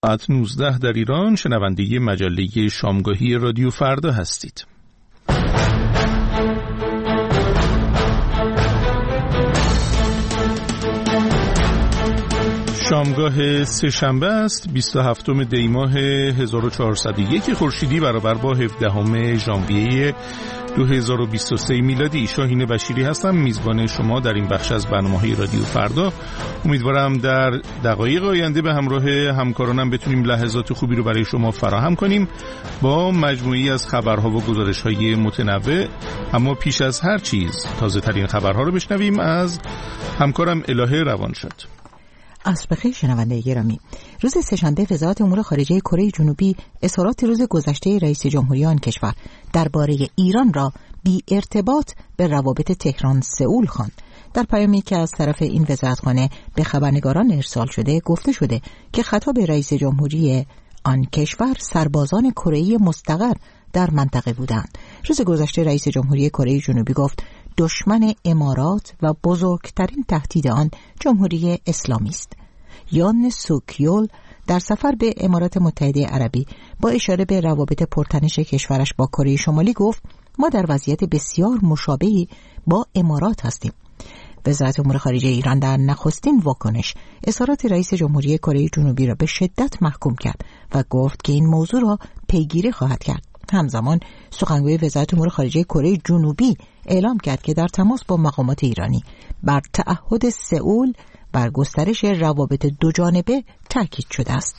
ساعت 19 در ایران شنونده مجله شامگاهی رادیو فردا هستید. شامگاه سه‌شنبه است 27 دی ماه 1401 خورشیدی برابر با 17 ژانویه 2023 میلادی. شاهین بشیری هستم، میزبان شما در این بخش از برنامه‌های رادیو فردا. امیدوارم در دقایق آینده به همراه همکارانم بتونیم لحظات خوبی رو برای شما فراهم کنیم با مجموعی از خبرها و گزارش‌های متنوع. اما پیش از هر چیز تازه‌ترین خبرها رو بشنویم از همکارم الهه روانشاد. عصر بخیر شنونده گرامی. روز سه‌شنبه وزارت امور خارجه کره جنوبی اظهارات روز گذشته رئیس جمهوری آن کشور درباره ایران را بی ارتباط به روابط تهران سئول خواند. در پیامی که از طرف این وزارتخانه به خبرنگاران ارسال شده گفته شده که خطاب رئیس جمهوری آن کشور سربازان کره‌ای مستقر در منطقه بودند. روز گذشته رئیس جمهوری کره جنوبی گفت دشمن امارات و بزرگترین تهدید آن جمهوری اسلامی است. یان سوکیول در سفر به امارات متحده عربی با اشاره به روابط پرتنش کشورش با کره شمالی گفت ما در وضعیت بسیار مشابهی با امارات هستیم. وزارت امور خارجه ایران در نخستین واکنش اظهارات رئیس جمهوری کره جنوبی را به شدت محکوم کرد و گفت که این موضوع را پیگیری خواهد کرد. همزمان سخنگوی وزارت امور خارجه کره جنوبی اعلام کرد که در تماس با مقامات ایرانی بر تعهد سئول بر گسترش روابط دوجانبه تاکید شده است.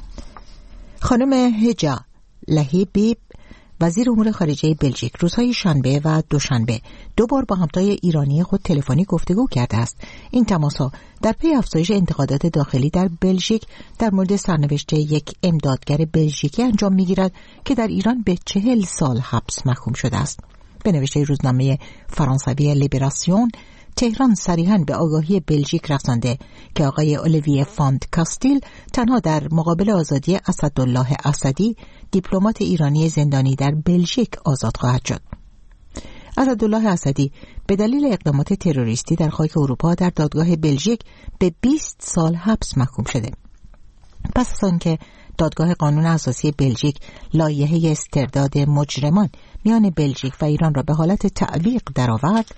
خانم هجا لهیبی وزیر امور خارجه بلژیک روزهای شنبه و دوشنبه دو بار با همتای ایرانی خود تلفنی گفتگو کرده است. این تماس‌ها در پی افزایش انتقادات داخلی در بلژیک در مورد سرنوشت یک امدادگر بلژیکی انجام می‌گیرد که در ایران به 40 سال حبس محکوم شده است. به نوشته روزنامه فرانسوی لیبراسیون، تهران صریحاً به آگاهی بلژیک رسانده که آقای اولیویه فاند کاستیل تنها در مقابل آزادی اسدالله اسدی دیپلمات ایرانی زندانی در بلژیک آزاد خواهد شد. اسدالله اسدی به دلیل اقدامات تروریستی در خاک اروپا در دادگاه بلژیک به 20 سال حبس محکوم شده. پس از آنکه دادگاه قانون اساسی بلژیک لایحه استرداد مجرمان میان بلژیک و ایران را به حالت تعلیق درآورد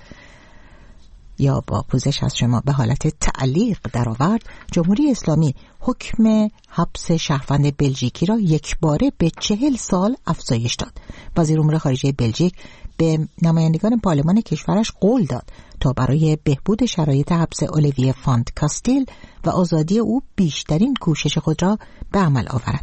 یا با پوزش از شما به حالت تعلیق درآورد، جمهوری اسلامی حکم حبس شهروند بلژیکی را یکباره به 40 سال افزایش داد. وزیر امور خارجه بلژیک به نمایندگان پارلمان کشورش قول داد تا برای بهبود شرایط حبس اولیویه فاند کاستیل و آزادی او بیشترین کوشش خود را به عمل آورد.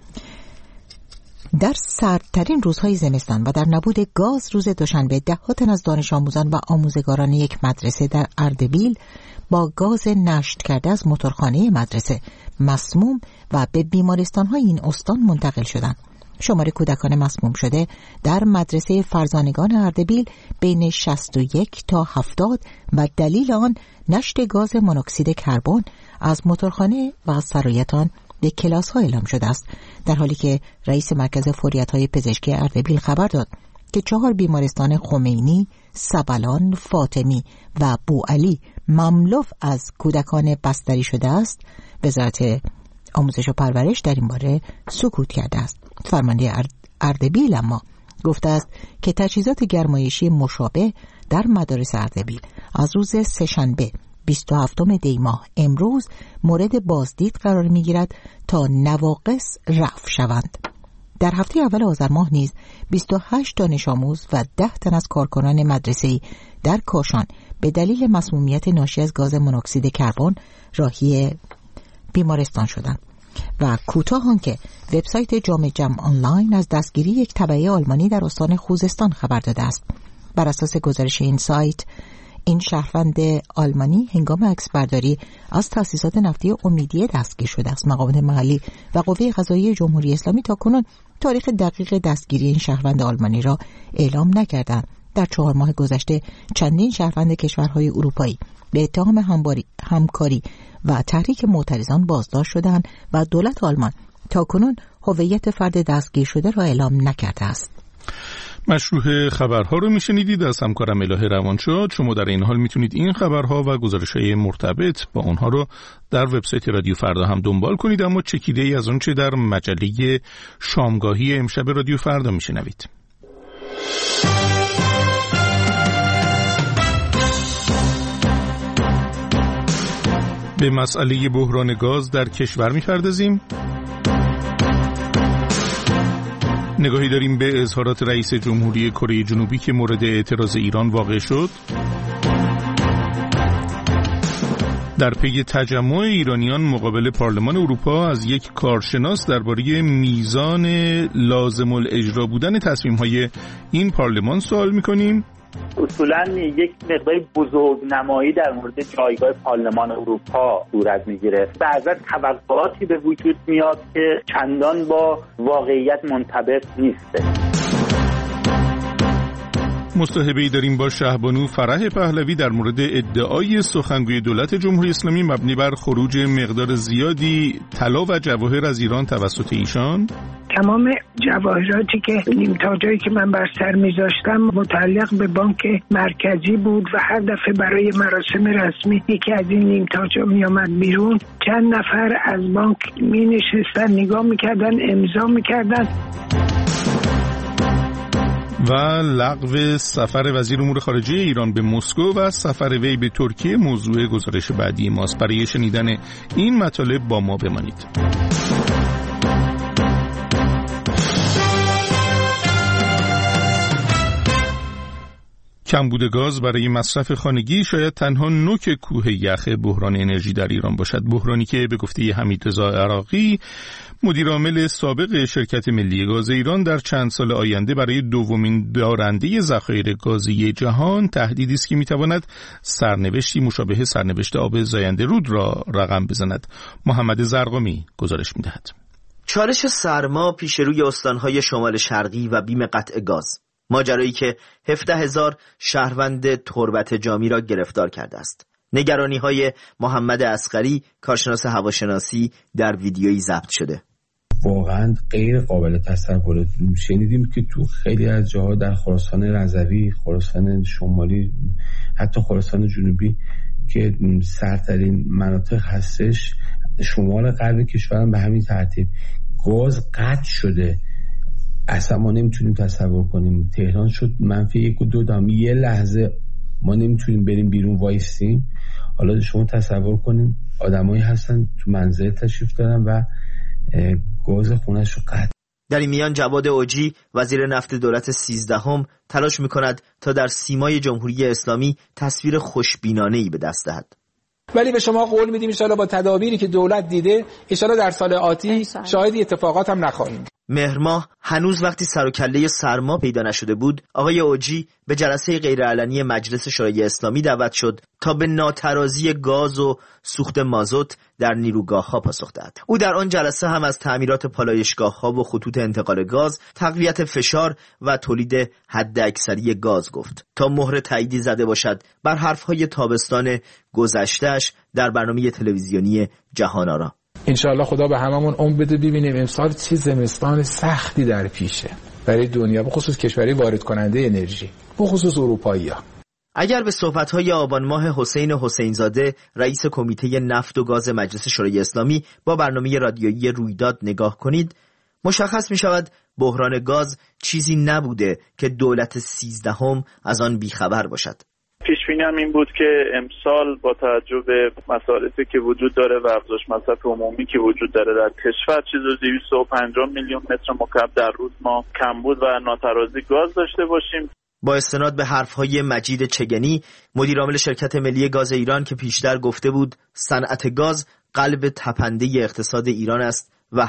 در سردترین روزهای زمستان و در نبود گاز روز دوشنبه ده‌ها تن از دانش آموزان و آموزگاران یک مدرسه در اردبیل با گاز نشت کرده از موتورخانه مدرسه مسموم و به بیمارستان‌های این استان منتقل شدند. شمار کودکان مسموم شده در مدرسه فرزانگان اردبیل بین 61 تا 70 و دلیل آن نشت گاز مونوکسید کربن از موتورخانه و از سرایت آن به کلاس ها اعلام شده است، در حالی که رئیس مرکز فوریت های پزشکی اردبیل خبر داد که 4 بیمارستان خمینی، سبلان، فاطمی و بوعلی مملو از کودکان بستری شده است. وزارت آموزش و پرورش در این باره سکوت کرده است. فرمانده اردبیل اما گفته است که تجهیزات گرمایشی مشابه در مدارس اردبیل از روز سه‌شنبه 27 دی ماه امروز مورد بازدید قرار می‌گیرد تا نواقص رفع شوند. در هفته اول آذر ماه نیز 28 دانش آموز و 10 تن از کارکنان مدرسه‌ای در کاشان به دلیل مسمومیت ناشی از گاز مونوکسید کربن راهی بیمارستان شدند. و کوتاه آنکه وبسایت جام جم آنلاین از دستگیری یک تبعه آلمانی در استان خوزستان خبر داده است. بر اساس گزارش این سایت، این شهروند آلمانی هنگام عکسبرداری از تأسیسات نفتی امیدیه دستگیر شده است. مقامات محلی و قوه قضاییه جمهوری اسلامی تاکنون تاریخ دقیق دستگیری این شهروند آلمانی را اعلام نکردند. در 4 ماه گذشته چندین شهروند کشورهای اروپایی به اتهام همکاری و تحریک معترضان بازداشت شدند و دولت آلمان تاکنون هویت فرد دستگیر شده را اعلام نکرده است. مشروع خبرها رو میشنیدید از همکارم الهه روانشاد. شما در این حال میتونید این خبرها و گزارش‌های مرتبط با اونها رو در وبسایت رادیو فردا هم دنبال کنید، اما چکیده‌ای از آنچه در مجله شامگاهی امشب رادیو فردا میشنوید. به مسئله بحران گاز در کشور می‌پردازیم. نگاهی داریم به اظهارات رئیس جمهوری کره جنوبی که مورد اعتراض ایران واقع شد. در پی تجمع ایرانیان مقابل پارلمان اروپا از یک کارشناس درباره میزان لازم الاجرا بودن تصمیم‌های این پارلمان سوال می‌کنیم. اصولاً یک مقدار بزرگنمایی در مورد جایگاه پارلمان اروپا صورت میگیره. بعضا توقعاتی به وجود میاد که چندان با واقعیت منطبق نیسته. مصاحبه‌ای داریم با شهبانو فرح پهلوی در مورد ادعای سخنگوی دولت جمهوری اسلامی مبنی بر خروج مقدار زیادی طلا و جواهر از ایران توسط ایشان. تمام جواهراتی که نیمتاجایی که من بر سر میذاشتم متعلق به بانک مرکزی بود و هر دفعه برای مراسم رسمی یکی از این نیمتاجا میامد بیرون، چند نفر از بانک می نشستن نگاه میکردن، امضا میکردن. و لغو سفر وزیر امور خارجه ایران به مسکو و سفر وی به ترکیه موضوع گزارش بعدی ماست. برای شنیدن این مطالب با ما بمانید. کمبود گاز برای مصرف خانگی شاید تنها نوک کوه یخ بحران انرژی در ایران باشد. بحرانی که به گفته حمیدرضا عراقی، مدیر عامل سابق شرکت ملی گاز ایران، در چند سال آینده برای دومین دارنده ذخایر گازی جهان تهدیدی است که میتواند سرنوشتی مشابه سرنوشت آب زاینده رود را رقم بزند. محمد زرقامی گزارش میدهد. چالش سرما پیش روی استانهای شمال شرقی و بیم قطع گاز، ماجرایی که 17,000 شهروند تربت جامی را گرفتار کرده است. نگرانی‌های محمد اصغری، کارشناس هواشناسی، در ویدیویی ضبط شده. واقعا غیر قابل تصور. شنیدیم که تو خیلی از جاها در خراسان رضوی، خراسان شمالی، حتی خراسان جنوبی که سرترین مناطق هستش، شمال غرب کشورم به همین ترتیب گاز قطع شده. اصلا ما نمیتونیم تصور کنیم. تهران شد -1.2. یه لحظه ما نمیتونیم بریم بیرون وایسیم. حالا شما تصور کنیم آدمایی هستن تو منزل تشریف دارن و گاز خونه‌ش رو قطع. در این میان جواد اوجی، وزیر نفت دولت 13ام، تلاش میکند تا در سیمای جمهوری اسلامی تصویر خوشبینانه‌ای به دست دهد. ولی به شما قول میدیم ان شاءالله با تدابیری که دولت دیده ان شاءالله در سال آتی شاهد اتفاقات هم نخواهیم. مهر ماه هنوز وقتی سر و کله سرما پیدا نشده بود، آقای اوجی به جلسه غیرعلنی مجلس شورای اسلامی دعوت شد تا به ناترازی گاز و سوخت مازوت در نیروگاه‌ها پاسخ دهد. او در آن جلسه هم از تعمیرات پالایشگاه‌ها و خطوط انتقال گاز، تقویت فشار و تولید حداکثری گاز گفت تا مهر تاییدی زده باشد بر حرف‌های تابستان گذشته‌اش در برنامه تلویزیونی جهان آرا. انشاءالله خدا به هممون عمر بده ببینیم امسال چه زمستان سختی در پیشه برای دنیا، به خصوص کشوری وارد کننده انرژی، به خصوص اروپایی‌ها. اگر به صحبت‌های آبان ماه حسین حسینزاده، رئیس کمیته نفت و گاز مجلس شورای اسلامی، با برنامه رادیویی رویداد نگاه کنید، مشخص می‌شود بحران گاز چیزی نبوده که دولت 13ام از آن بیخبر باشد. پیش‌بینی‌ام این بود که امسال با توجه به مصارفی که وجود داره و افزایش مصرف عمومی که وجود داره در کشور، چیزی 250 میلیون متر مکعب در روز ما کمبود و ناترازی گاز داشته باشیم. با استناد به حرف‌های مجید چگنی، مدیر عامل شرکت ملی گاز ایران، که پیشتر گفته بود صنعت گاز قلب تپنده اقتصاد ایران است و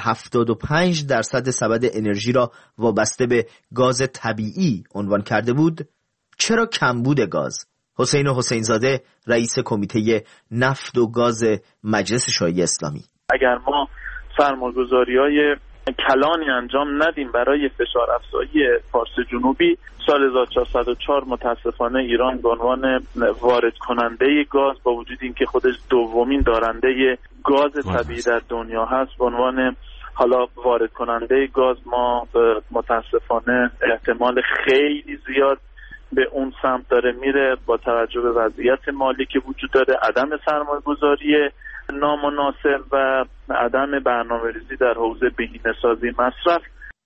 75% سبد انرژی را وابسته به گاز طبیعی عنوان کرده بود، چرا کمبود گاز؟ حسین حسینزاده، رئیس کمیته نفت و گاز مجلس شورای اسلامی: اگر ما سرمایه‌گذاری‌های کلانی انجام ندیم برای فشار افزایی فارس جنوبی، سال 1404 متاسفانه ایران به عنوان وارد کننده گاز، با وجود اینکه خودش دومین دارنده گاز طبیعی در دنیا هست، به عنوان حالا وارد کننده گاز ما متاسفانه احتمال خیلی زیاد به اون سمت داره میره با توجه به وضعیت مالی که وجود داره، عدم سرمایه‌گذاری نامناسب و عدم برنامه‌ریزی در حوزه بهینه‌سازی مصرف.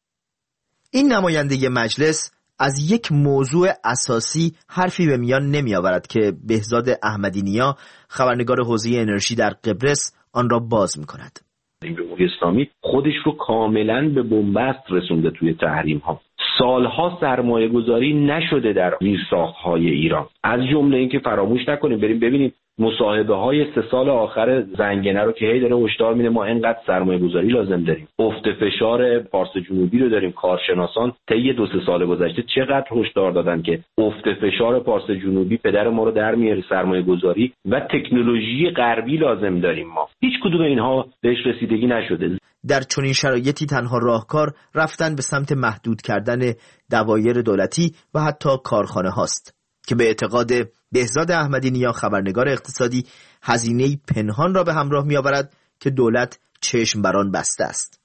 این نماینده مجلس از یک موضوع اساسی حرفی به میان نمی آورد که بهزاد احمدی نیا، خبرنگار حوزه انرژی در قبرس، آن را باز می کند. جمهوری اسلامی خودش رو کاملا به بنبست رسونده توی تحریم ها. سالها سرمایه گذاری نشده در زیرساخت‌های ایران. از جمله اینکه فراموش نکنیم بریم ببینیم مصاحبه های 3 سال آخر زنگنه رو که هی داره هشدار میده ما اینقدر سرمایه گذاری لازم داریم. افت فشار فارس جنوبی رو داریم. کارشناسان طی 2-3 سال گذشته چقدر هشدار دادن که افت فشار فارس جنوبی پدر ما رو در میاره، سرمایه گذاری و تکنولوژی غربی لازم داریم ما. هیچ کدوم اینها بهش رسیدگی نشده. در چنین شرایطی تنها راهکار رفتن به سمت محدود کردن دوایر دولتی و حتی کارخانه هاست که به اعتقاد بهزاد احمدی نیا، خبرنگار اقتصادی، هزینه پنهان را به همراه می آورد که دولت چشم بر آن بسته است.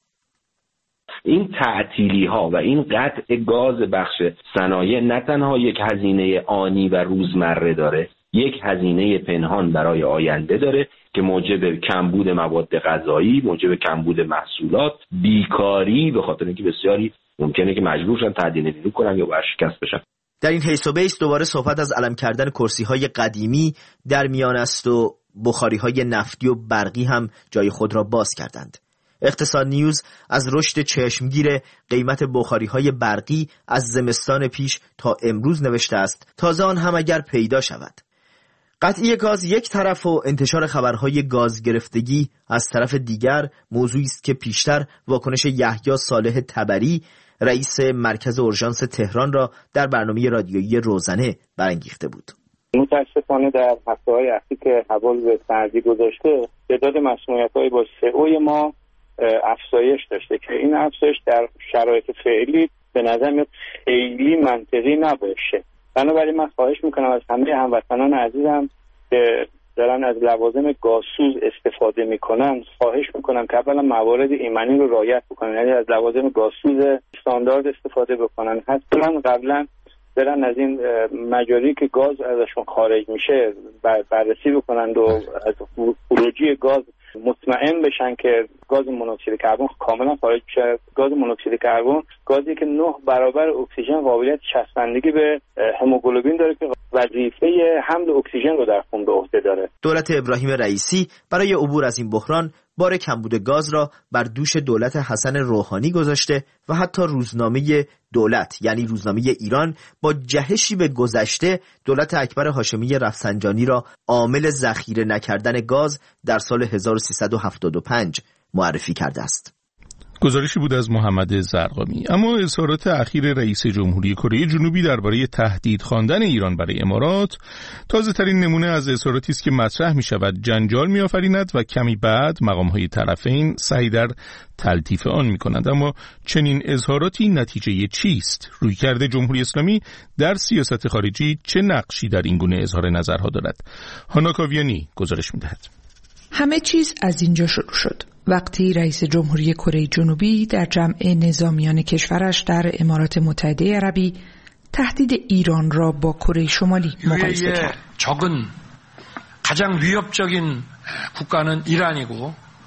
این تعطیلی ها و این قطع گاز بخش صنایع نه تنها یک هزینه آنی و روزمره داره، یک هزینه پنهان برای آینده داره که موجب کمبود مواد غذایی، موجب کمبود محصولات، بیکاری، به خاطر اینکه بسیاری ممکنه که مجبور شن تعدیل نیرو کنن یا ورشکست بشن. در این حیث و بیس دوباره صحبت از علم کردن کرسی‌های قدیمی در میان است و بخاری‌های نفتی و برقی هم جای خود را باز کردند. اقتصاد نیوز از رشد چشمگیر قیمت بخاری‌های برقی از زمستان پیش تا امروز نوشته است تازه آن هم اگر پیدا شود. قطعی گاز یک طرف و انتشار خبرهای گاز گرفتگی از طرف دیگر موضوعی است که پیشتر واکنش یحیی صالح تبری، رئیس مرکز اورژانس تهران، را در برنامه رادیویی روزنه برانگیخته بود. متاسفانه در هفته‌های اخیر که حوال به سردی گذاشته، تعداد مسمومیت‌های با سئو ما افزایش داشته که این افزایش در شرایط فعلی به نظر میاد خیلی منطقی نباشه. بنابراین من خواهش میکنم از همه هموطنان عزیزم که دارن از لوازم گازسوز استفاده میکنن، خواهش میکنم که اولا موارد ایمنی رو رعایت بکنن، یعنی از لوازم گازسوز استاندارد استفاده بکنن. حتما قبلا برن از این مجاری که گاز ازشون خارج میشه بررسی بکنند و از خروجی گاز مطمئن بشن که گاز مونوکسید کربن کاملا خارج میشه. گاز مونوکسید کربن گازی که 9 برابر اکسیژن قابلیت چسبندگی به هموگلوبین داره که وظیفه حمل اکسیژن رو در خون به عهده داره. دولت ابراهیم رئیسی برای عبور از این بحران بار کمبود گاز را بر دوش دولت حسن روحانی گذاشته و حتی روزنامه دولت یعنی روزنامه ایران با جهشی به گذشته دولت اکبر هاشمی رفسنجانی را عامل ذخیره نکردن گاز در سال 1375 معرفی کرده است. گزارشی بود از محمد زرقامی. اما اظهارات اخیر رئیس جمهوری کره جنوبی درباره تهدید خواندن ایران برای امارات تازه ترین نمونه از اظهاراتی است که مطرح می شود جنجال می آفریند و کمی بعد مقام‌های طرفین سعی در تلطیف آن می کنند. اما چنین اظهاراتی نتیجه چیست؟ رویکرد جمهوری اسلامی در سیاست خارجی چه نقشی در این گونه اظهار نظرها دارد؟ هانا کاویانی گزارش می دهد. همه چیز از اینجا شروع شد وقتی رئیس جمهوری کره جنوبی در جمع نظامیان کشورش در امارات متحده عربی تهدید ایران را با کره شمالی مقایسه کرد. 적은 가장 위협적인 국가는 이란이고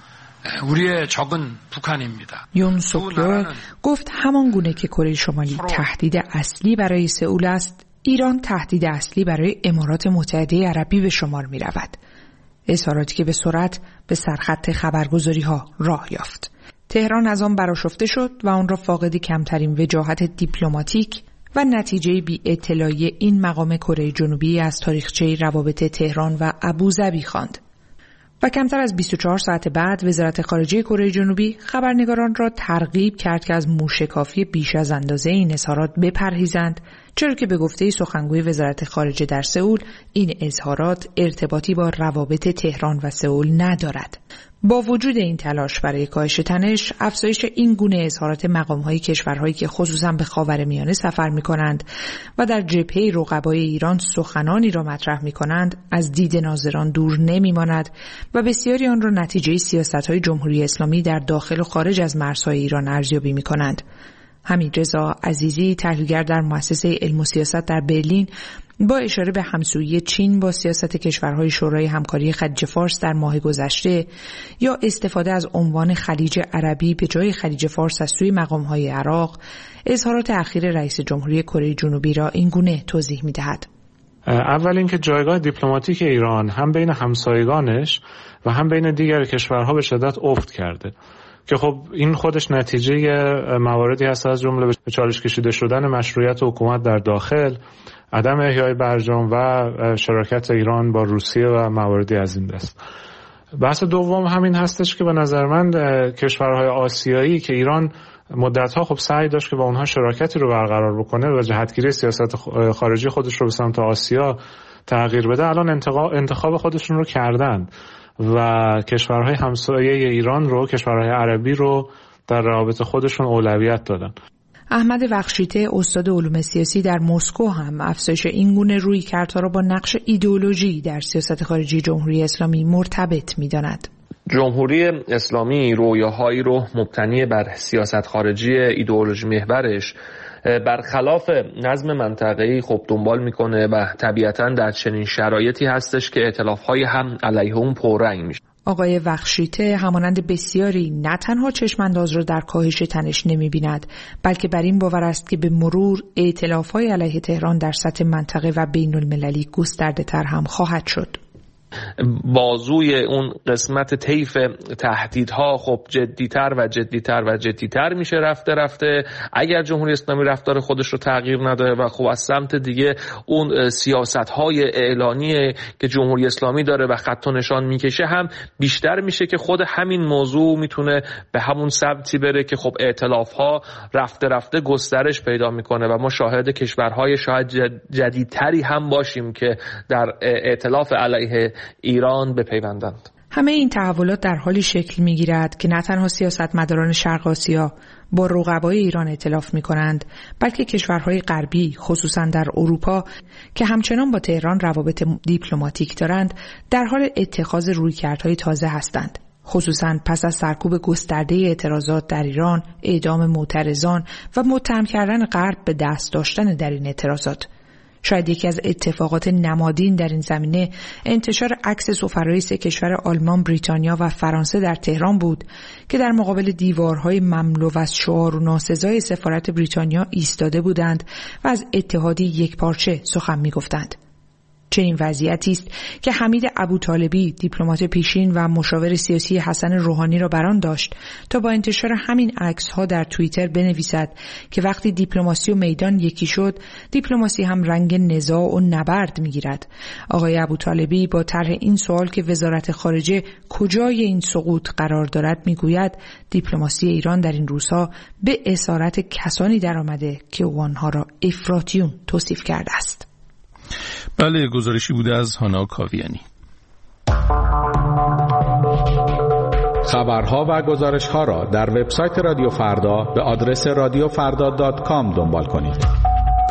우리의 적은 북한입니다. یون سوکیو گفت همان گونه که کره شمالی تهدید اصلی برای سئول است، ایران تهدید اصلی برای امارات متحده عربی به شمار می رود. اظهاراتی که به سرعت به سرخط خبرگزاری‌ها راه یافت. تهران از آن برآشفته شد و آن را فاقد کمترین وجاهت دیپلماتیک و نتیجه بی اطلاعی این مقام کره جنوبی از تاریخچه روابط تهران و ابوظبی خواند. و کمتر از 24 ساعت بعد وزارت خارجه کره جنوبی خبرنگاران را ترغیب کرد که از موشکافی بیش از اندازه این اظهارات بپرهیزند، چرا که به گفته سخنگوی وزارت خارجه در سئول این اظهارات ارتباطی با روابط تهران و سئول ندارد. با وجود این تلاش برای کاهش تنش، افزایش این گونه اظهارات مقام‌های کشورهایی که خصوصاً به خاورمیانه سفر می‌کنند و در جبهه رقبای ایران سخنانی را مطرح می‌کنند، از دید ناظران دور نمی‌ماند و بسیاری آن را نتیجه سیاست‌های جمهوری اسلامی در داخل و خارج از مرزهای ایران ارزیابی می‌کنند. حمیدرضا عزیزی، تحلیلگر در مؤسسه علم و سیاست در برلین، با اشاره به همسویی چین با سیاست کشورهای شورای همکاری خلیج فارس در ماه گذشته یا استفاده از عنوان خلیج عربی به جای خلیج فارس از سوی مقام‌های عراق، اظهارات اخیر رئیس جمهوری کره جنوبی را این گونه توضیح می‌دهد. اول اینکه جایگاه دیپلماتیک ایران هم بین همسایگانش و هم بین دیگر کشورها به شدت افت کرده که خب این خودش نتیجه مواردی هست از جمله به چالش کشیده شدن مشروعیت حکومت در داخل، عدم احیای برجام و شراکت ایران با روسیه و مواردی از این دست. بحث دوم همین هستش که به نظر من کشورهای آسیایی که ایران مدت‌ها خب سعی داشت که با اونها شراکتی رو برقرار بکنه و جهتگیری سیاست خارجی خودش رو به سمت آسیا تغییر بده، الان انتخاب خودشون رو کردن و کشورهای همسایه ایران رو، کشورهای عربی رو در روابط خودشون اولویت دادن. احمد بخشیته، استاد علوم سیاسی در مسکو، هم افزایش این گونه رویکردها را با نقش ایدئولوژی در سیاست خارجی جمهوری اسلامی مرتبط می‌داند. جمهوری اسلامی رویاهایی رو مبتنی بر سیاست خارجی ایدئولوژی محورش برخلاف نظم منطقه‌ای خب دنبال میکنه و طبیعتاً در چنین شرایطی هستش که ائتلاف‌های هم علیه اون پررنگ میشه. آقای بخشیته همانند بسیاری نه تنها چشمانداز را در کاهش تنش نمی‌بیند، بلکه بر این باور است که به مرور ائتلاف‌های علیه تهران در سطح منطقه و بین‌المللی گسترده‌تر هم خواهد شد. بازوی اون قسمت طیف تهدیدها خب جدیتر و جدیتر و جدیتر میشه رفته اگر جمهوری اسلامی رفتار خودش رو تغییر نداره و خب از سمت دیگه اون سیاست‌های اعلانی که جمهوری اسلامی داره و خط و نشان میکشه هم بیشتر میشه که خود همین موضوع میتونه به همون سمتی بره که خب ائتلاف‌ها رفته گسترش پیدا میکنه و ما شاهد کشورهای شاید جدیدتری هم باشیم که در ائتلاف علیه ایران بپیوندند. همه این تحولات در حالی شکل می‌گیرد که نه تنها سیاستمداران شرق آسیا با رقبای ایران ائتلاف می‌کنند، بلکه کشورهای غربی خصوصاً در اروپا که همچنان با تهران روابط دیپلماتیک دارند، در حال اتخاذ رویکردهای تازه هستند. خصوصاً پس از سرکوب گسترده اعتراضات در ایران، اعدام معترضان و متهم کردن غرب به دست داشتن در این اعتراضات. شاید یکی از اتفاقات نمادین در این زمینه انتشار عکس سفرای سه کشور آلمان، بریتانیا و فرانسه در تهران بود که در مقابل دیوارهای مملو از شعار و ناسزای سفارت بریتانیا ایستاده بودند و از اتحادی یکپارچه سخن می‌گفتند. چنین وضعیتی است که حمید ابوطالبی، دیپلمات پیشین و مشاور سیاسی حسن روحانی را بران داشت تا با انتشار همین عکس‌ها در توییتر بنویسد که وقتی دیپلماسی و میدان یکی شد، دیپلماسی هم رنگ نزاع و نبرد می‌گیرد. آقای ابوطالبی با طرح این سوال که وزارت خارجه کجای این سقوط قرار دارد میگوید دیپلماسی ایران در این روزها به اسارت کسانی درآمده که آنها را افراطیون توصیف کرده است. بله، گزارشی بوده از هانا کاویانی. خبرها و گزارش‌ها را در وبسایت رادیو فردا به آدرس radiofrda.com دنبال کنید.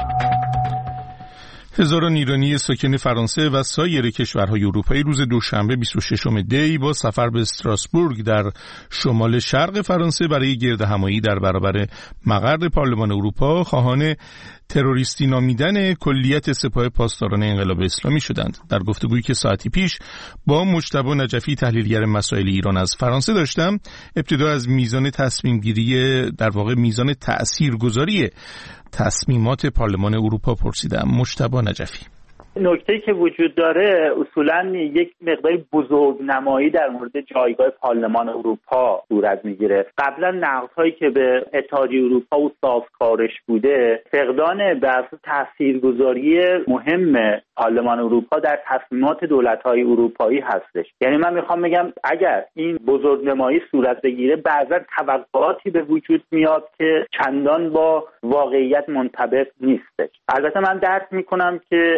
هزاران ایرانی ساکن فرانسه و سایر کشورهای اروپایی روز دوشنبه 26 دی با سفر به استراسبورگ در شمال شرق فرانسه برای گردهمایی در برابر مقر پارلمان اروپا خواهان تروریستی نامیدن کلیت سپاه پاسداران انقلاب اسلامی شدند. در گفتگویی که ساعتی پیش با مجتبی نجفی تحلیلگر مسائل ایران از فرانسه داشتم، ابتدا از میزان تصمیم گیری، در واقع میزان تأثیرگذاری تصمیمات پارلمان اروپا پرسیدم. مجتبی نجفی: نکته‌ای که وجود داره اصولاً یک مقدار بزرگنمایی در مورد جایگاه پارلمان اروپا صورت میگیره. قبلا نقدهایی که به اتحادیه اروپا و سازکارش بوده فقدان بر تاثیرگذاری مهم پارلمان اروپا در تصمیمات دولت‌های اروپایی هستش. یعنی من میخوام بگم اگر این بزرگنمایی صورت بگیره بعضا توقعاتی به وجود میاد که چندان با واقعیت منطبق نیستش. البته من درک میکنم که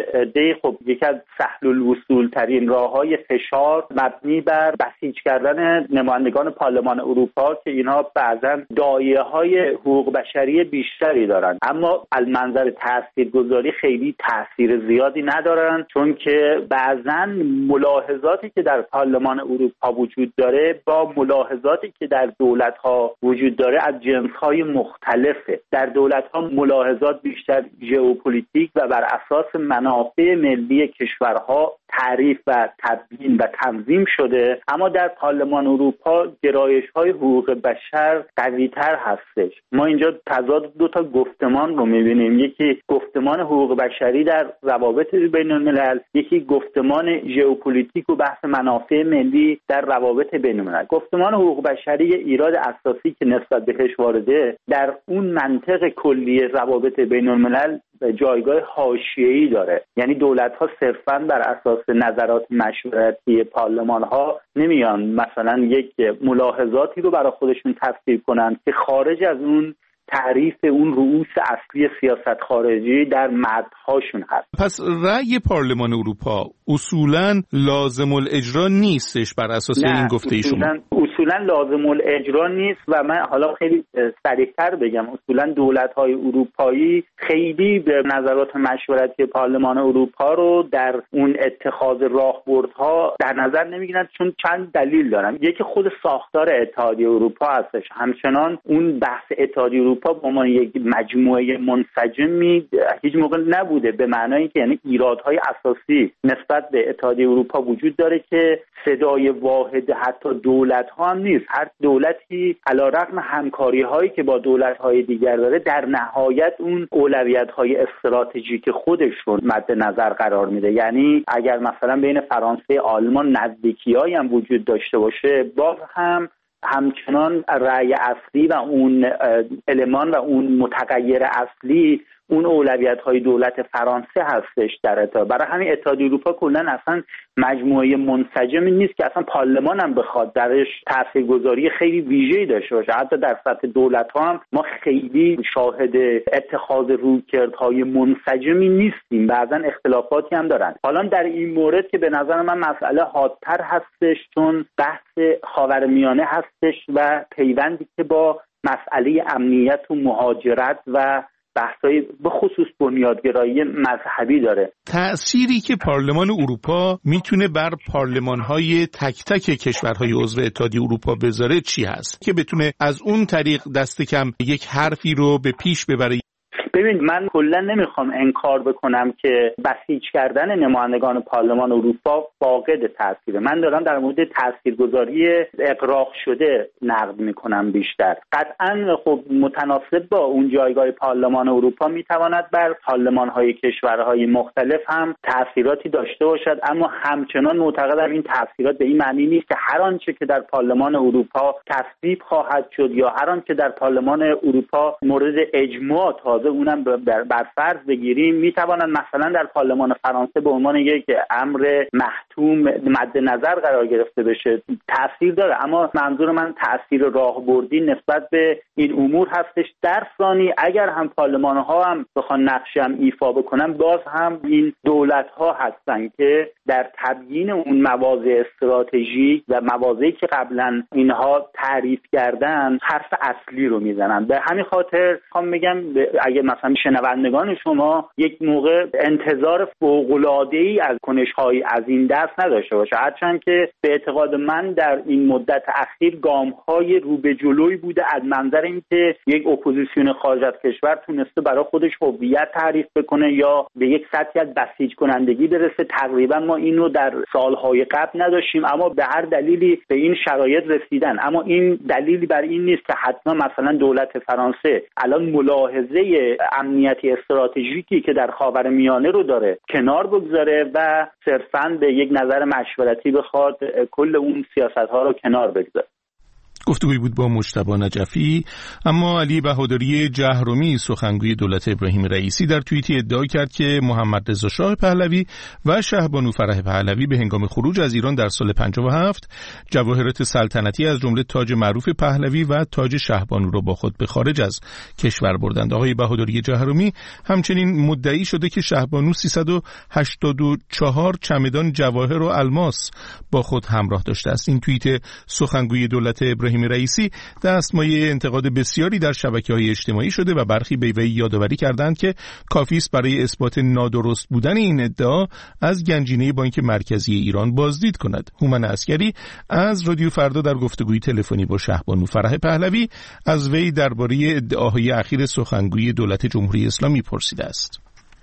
گذاری خب یکی از سهل الوصول ترین راههای فشار مبنی بر بسیج کردن نمایندگان پارلمان اروپا که اینها بعضا داعیه‌های حقوق بشری بیشتری دارن، اما از منظر تاثیرگذاری خیلی تاثیر زیادی ندارن، چون که بعضا ملاحظاتی که در پارلمان اروپا وجود داره با ملاحظاتی که در دولت‌ها وجود داره از جنس‌های مختلفه. در دولت‌ها ملاحظات بیشتر ژئوپلیتیک و بر اساس منافع ملی کشورها تعریف و تبیین و تنظیم شده، اما در پارلمان اروپا گرایش‌های حقوق بشر قوی‌تر هستش. ما اینجا تضاد دو تا گفتمان رو می‌بینیم، یکی گفتمان حقوق بشری در روابط بین‌الملل، یکی گفتمان ژئوپلیتیک و بحث منافع ملی در روابط بین‌الملل. گفتمان حقوق بشری ایراد اساسی که نسبت بهش وارده در اون منطق کلی روابط بین‌الملل جایگاه حاشیه‌ای داره، یعنی دولت‌ها صرفاً بر اساس نظرات مشورتی پارلمان‌ها نمیان مثلا یک ملاحظاتی رو برای خودشون تصویب کنن که خارج از اون تعریف اون رؤوس اصلی سیاست خارجی در متن‌هاشون هست. پس رأی پارلمان اروپا اصولاً لازم الاجرا نیستش بر اساس این گفته شما؟ اصولاً لازم الاجرا نیست و من حالا خیلی صریح‌تر بگم، اصولاً دولت‌های اروپایی خیلی به نظرات مشورتی پارلمان اروپا رو در اون اتخاذ راهبردها در نظر نمیگیرن، چون چند دلیل دارن. یکی خود ساختار اتحادیه اروپا هستش، همچنان اون بحث اتحادیه اروپا به عنوان یک مجموعه منسجمی هیچ موقع نبوده، به معنای که یعنی ایرادهای اساسی نسبت به اتحادیه اروپا وجود داره که صدای واحد حتی دولت‌ها هم نیست. هر دولتی علیرغم همکاری‌هایی که با دولت‌های دیگر داره در نهایت اون اولویت‌های استراتژیک خودش رو مد نظر قرار میده. یعنی اگر مثلا بین فرانسه آلمان نزدیکی‌هایی هم وجود داشته باشه، باز هم همچنان رأی اصلی و اون المان و اون متغیر اصلی اون اولویت‌های دولت فرانسه هستش در اتحاد. برای همین اتحادیه اروپا کلاً اصلا مجموعه منسجمی نیست که اصلا پارلمان هم بخواد درش تاثیرگذاری خیلی ویژه‌ای داشته باشه. حتی در سطح دولت‌ها هم ما خیلی شاهد اتخاذ رویکردهای منسجمی نیستیم، بعضا اختلافاتی هم دارن. حالا در این مورد که به نظر من مسئله حادتر هستش، چون بحث خاورمیانه هستش و پیوندی که با مسئله امنیت و مهاجرت و بحث‌های به خصوص بنیادگرایی مذهبی داره. تأثیری که پارلمان اروپا میتونه بر پارلمان‌های تک تک کشورهای عضو اتحادیه اروپا بذاره چی هست که بتونه از اون طریق دست کم یک حرفی رو به پیش ببره؟ ببین، من کلا نمیخوام انکار بکنم که بسیج کردن نمایندگان پارلمان اروپا فاقد تاثیره. من دارم در مورد تاثیرگذاری اغراق شده نقد میکنم بیشتر. قطعاً خب متناسب با اون جایگاه پارلمان اروپا میتواند بر پارلمان‌های کشورهای مختلف هم تاثیراتی داشته باشد، اما همچنان معتقدم این تاثیرات به این معنی نیست که هر آنچه که در پارلمان اروپا تصویب خواهد شد یا هر آنچه در پارلمان اروپا مورد اجماع تازه اونم بر فرض بگیریم میتوانند مثلا در پارلمان فرانسه به عنوان یک امر محتوم مد نظر قرار گرفته بشه. تاثیر داره، اما منظور من تاثیر راهبردی نسبت به این امور هستش. در ثانی اگر هم پارلمان ها هم بخوان نقشی هم ایفا بکنن، باز هم این دولت ها هستن که در تبیین اون مواضع استراتژیک و مواضعی که قبلا اینها تعریف کردن حرف اصلی رو میزنن. به همین خاطر میخوام بگم اگه مثلا شنوندگان شما یک موقع انتظار فوق‌العاده‌ای از کنش‌های از این دست نداشته باشه، هرچند که به اعتقاد من در این مدت اخیر گام‌های رو به جلوی بوده از منظر اینکه یک اپوزیسیون خارج از کشور تونسته برای خودش هویت تعریف بکنه یا به یک سطحی از بسیج کنندگی برسه. تقریبا ما این رو در سالهای قبل نداشتیم، اما به هر دلیلی به این شرایط رسیدن. اما این دلیلی بر این نیست که حتما مثلا دولت فرانسه الان ملاحظه امنیتی استراتژیکی که در خاورمیانه رو داره کنار بگذاره و صرفاً به یک نظر مشورتی بخواد کل اون سیاست‌ها رو کنار بگذاره. گفتگوی بود با مجتبی نجفی. اما علی بهادری جهرمی سخنگوی دولت ابراهیم رئیسی در توییتی ادعا کرد که محمد رضا شاه پهلوی و شهبانو فرح پهلوی به هنگام خروج از ایران در سال 57 جواهرات سلطنتی از جمله تاج معروف پهلوی و تاج شهبانو را با خود به خارج از کشور بردند. آقای بهادری جهرمی همچنین مدعی شده که شهبانو 384 چمدان جواهر و الماس با خود همراه داشته است. این توییت سخنگوی دولت ابراهیم رئیسی دستمایه انتقاد بسیاری در شبکه‌های اجتماعی شده و برخی به وی یادآوری کردند که کافی است برای اثبات نادرست بودن این ادعا از گنجینه بانک مرکزی ایران بازدید کند. هومن عسکری از رادیو فردا در گفتگوی تلفنی با شهبانو فرح پهلوی از وی درباره ادعاهای اخیر سخنگوی دولت جمهوری اسلامی پرسیده است.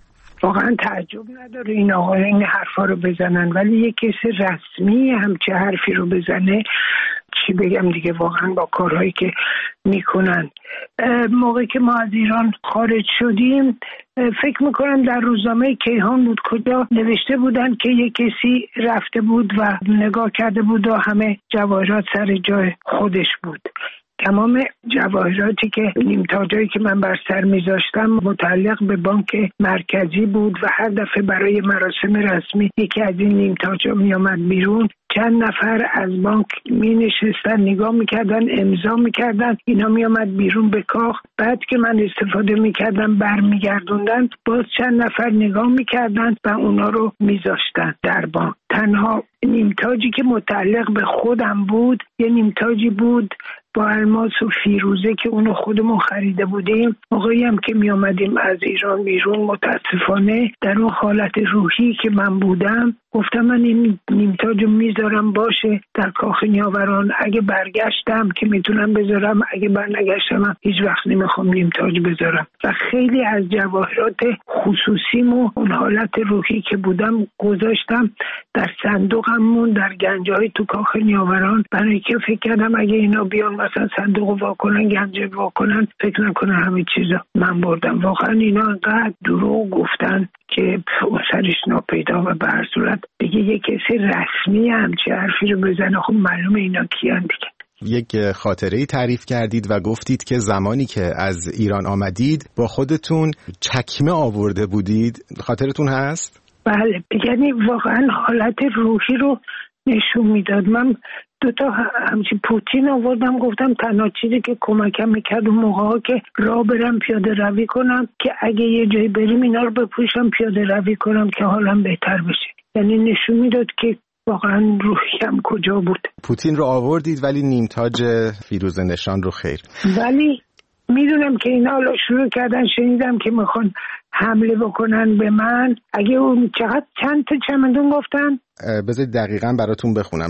واقعا تعجب نداره این آقای این حرفا رو بزنن، ولی یک کسی رسمی همچه حرفی رو بزنه چی بگم دیگه، واقعا با کارهایی که میکنن. موقعی که ما از ایران خارج شدیم فکر میکنم در روزنامه کیهان بود کجا نوشته بودن که یک کسی رفته بود و نگاه کرده بود و همه جواهرات سر جای خودش بود. تمام جواهراتی که نیمتاجایی که من بر سر میذاشتم متعلق به بانک مرکزی بود و هر دفعه برای مراسم رسمی یکی از این نیمتاجا میامد بیرون، چند نفر از بانک می نشستن نگاه میکردن، امضا میکردن، اینا میامد بیرون به کاخ. بعد که من استفاده میکردم برمیگردوندن، باز چند نفر نگاه میکردن و اونا رو میذاشتن در بانک. تنها نیمتاجی که متعلق به خودم بود یه نیمتاجی بود با الماس و فیروزه که اونو خودمون خریده بودیم. موقعی هم که می آمدیم از ایران بیرون متاسفانه در اون حالت روحی که من بودم گفتم من این نیمتاجو میذارم باشه در کاخ نیاوران، اگه برگشتم که میتونم بذارم، اگه برنگشتم هیچ وقت نمیخوام نیمتاج بذارم. و خیلی از جواهرات خصوصیمو اون حالت روحی که بودم گذاشتم در صندوقمون در گنجای تو کاخ نیاوران، برای که فکر کردم اگه اینا بیان مثلا صندوق واکنن گنج واکنن فکر نکنن همه چیزا من بردم. واقعا اینا انقدر دروغ گفتن که سرش ناپیدا و به هر صورت دیگه یک کسی رسمی همچه حرفی رو بزنه خب معلومه اینا کیان دیگه. یک خاطره‌ای تعریف کردید و گفتید که زمانی که از ایران آمدید با خودتون چکمه آورده بودید، خاطرتون هست؟ بله، یعنی واقعا حالت روحی رو نشون میداد. من دوتا همچی پوتین آوردم، گفتم تنها چیزی که کمکم میکرد اون موقعا که راه برم پیاده روی کنم که اگه یه جایی بریم اینا رو بپوشم پیاده روی کنم که حالم بهتر بشه. یعنی نشون میداد که واقعا روحیم کجا بود. پوتین رو آوردید ولی نیمتاج فیروزه نشان رو خیر. ولی میدونم که اینا حالا شروع کردن، شنیدم که میخوان حمله بکنن به من. اگه اون چند تا چمدون گفتن؟ بذارید دقیقاً براتون بخونم.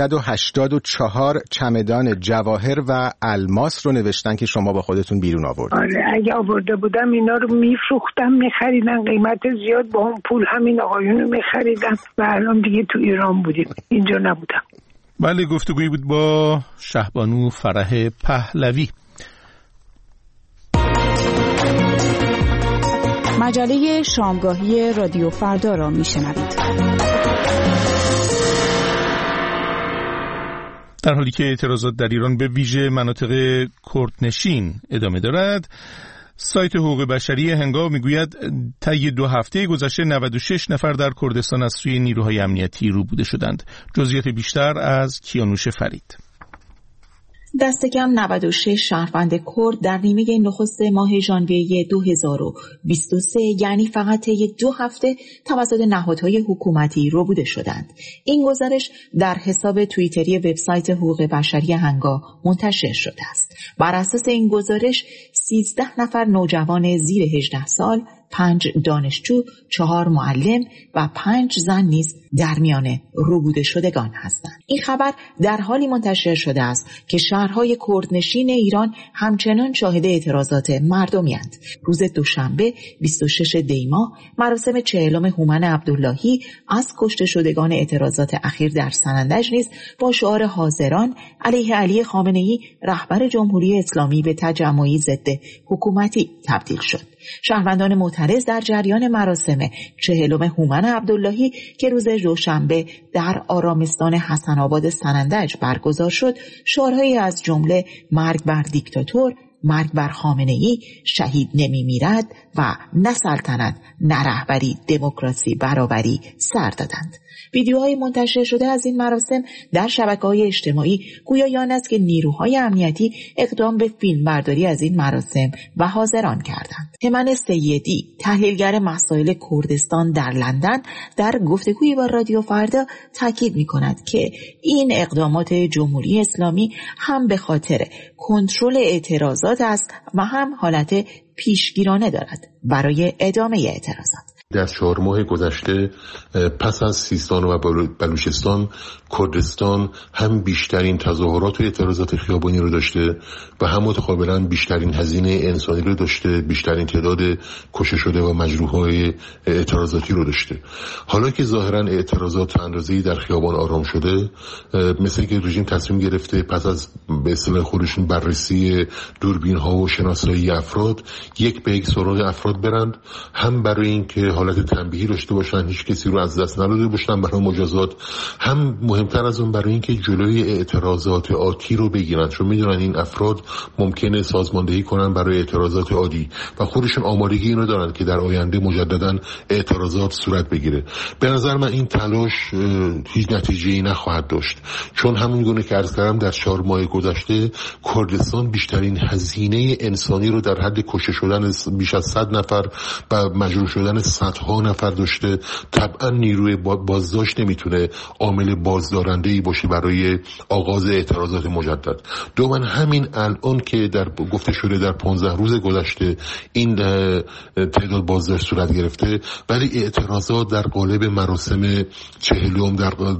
384 چمدان جواهر و الماس رو نوشتن که شما با خودتون بیرون آوردید. آره، اگه آورده بودم اینا رو میفروختم، میخریدن قیمت زیاد، با اون پول همین آقایون رو میخریدن و الان دیگه تو ایران بودیم، اینجا نبودم. بله، گفتگویی بود با شهبانو فرح پهلوی. مجله شامگاهی رادیو فردا را میشنوید. در حالی که اعتراضات در ایران به ویژه مناطق کردنشین ادامه دارد، سایت حقوق بشری هنگام میگوید طی 2 هفته گذشته 96 نفر در کردستان از سوی نیروهای امنیتی روبوده شدند. جزئیات بیشتر از کیانوش فرید. دست کم 96 شهروند کرد در نیمه نخست ماه ژانویه 2023 یعنی فقط طی 2 هفته توسط نهادهای حکومتی روبوده شدند. این گزارش در حساب توییتری وبسایت حقوق بشری هنگا منتشر شده است. بر اساس این گزارش 13 نفر نوجوان زیر 18 سال، 5 دانشجو، 4 معلم و 5 زن نیز در میان روبوده شدگان هستند. این خبر در حالی منتشر شده است که شهرهای کردنشین ایران همچنان شاهد اعتراضات مردمی‌اند. روز دوشنبه 26 دی ماه مراسم 40 هومن عبداللهی از کشته شدگان اعتراضات اخیر در سنندج نیز با شعار حاضران علیه علی خامنه‌ای رهبر جمهوری اسلامی به تجمعی ضد حکومتی تبدیل شد. شهروندان معترض در جریان مراسم 40 هومن عبداللهی که روز دوشنبه در آرامستان حسن آباد سنندج برگزار شد، شعارهایی از جمله مرگ بر دیکتاتور، مرگ بر خامنه‌ای، شهید نمی‌میرد و نه سلطنت، نه رهبری، دموکراسی، برابری سر دادند. ویدیوهای منتشر شده از این مراسم در شبکه‌های اجتماعی گویایان است که نیروهای امنیتی اقدام به فیلمبرداری از این مراسم و حاضران کردند. همان سیدی، تحلیلگر مسائل کردستان در لندن، در گفتگویی با رادیو فردا تاکید می‌کند که این اقدامات جمهوری اسلامی هم به خاطر کنترل اعتراضات است و هم حالت پیشگیرانه دارد برای ادامه اعتراضات. در 4 ماه گذشته پس از سیستان و بلوچستان، کردستان هم بیشترین تظاهرات و اعتراضات خیابانی رو داشته و هم متقابلا بیشترین هزینه انسانی رو داشته، بیشترین تعداد کشته شده و مجروح‌های اعتراضاتی رو داشته. حالا که ظاهرا اعتراضات اندازه‌ای در خیابان آرام شده، مثل که رژیم تصمیم گرفته پس از به اصطلاح خودشون بررسی دوربین‌ها و شناسایی افراد، یک به یک سراغ افراد برند، هم برای اینکه حالت تنبیهی داشته باشن، هیچ کسی رو از دست نداده باشن برای مجازات، هم مهمتر از اون برای اینکه جلوی اعتراضات عادی رو بگیرن، چون میدونن این افراد ممکنه سازماندهی کنن برای اعتراضات عادی و خودشون آمادگی اینو دارن که در آینده مجددا اعتراضات صورت بگیره. به نظر من این تلاش هیچ نتیجه‌ای نخواهد داشت، چون همون گونه که عرض کردم در 4 ماه گذشته کردستان بیشترین هزینه انسانی رو در حد کشته شدن بیش از 100 نفر و مجروح شدن صدها نفر داشته. طبعا نیروی بازداشت نمیتونه عامل بازدارنده‌ای باشه برای آغاز اعتراضات مجدد. دوما همین الان که در گفته شده در 15 روز گذشته این تعداد بازداشت صورت گرفته، ولی اعتراضات در قالب مراسم 40